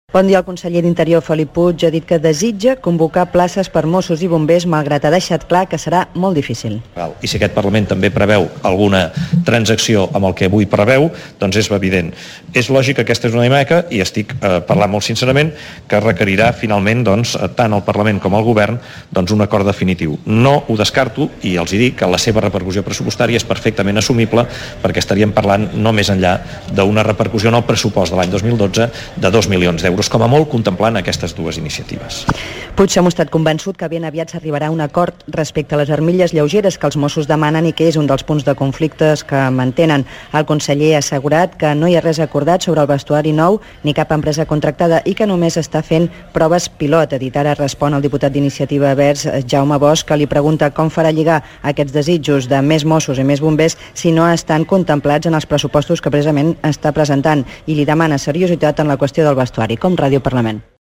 Bon dia, el conseller d'Interior, Felip Puig, ha dit que desitja convocar places per Mossos i bombers, malgrat ha deixat clar que serà molt difícil. I si aquest Parlament també preveu alguna transacció amb el que avui preveu, doncs és evident. És lògic que aquesta és una dinàmica, i estic parlant molt sincerament, que requerirà finalment tant el Parlament com el Govern un acord definitiu. No ho descarto i els dic que la seva repercussió pressupostària és perfectament assumible, perquè estaríem parlant no més enllà d'una repercussió en el pressupost de l'any 2012 de 2 milions d'euros, com a molt contemplant aquestes dues iniciatives. Puig s'ha mostrat convençut que ben aviat s'arribarà a un acord respecte a les armilles lleugeres que els Mossos demanen i que és un dels punts de conflictes que mantenen. El conseller ha assegurat que no hi ha res acordat sobre el vestuari nou ni cap empresa contractada i que només està fent proves pilot. Ha dit ara respon el diputat d'Iniciativa Verds, Jaume Bosch, que li pregunta com farà lligar aquests desitjos de més Mossos i més bombers si no estan contemplats en els pressupostos que precisament està presentant, i li demana seriositat en la qüestió del vestuari. Com Ràdio Parlament.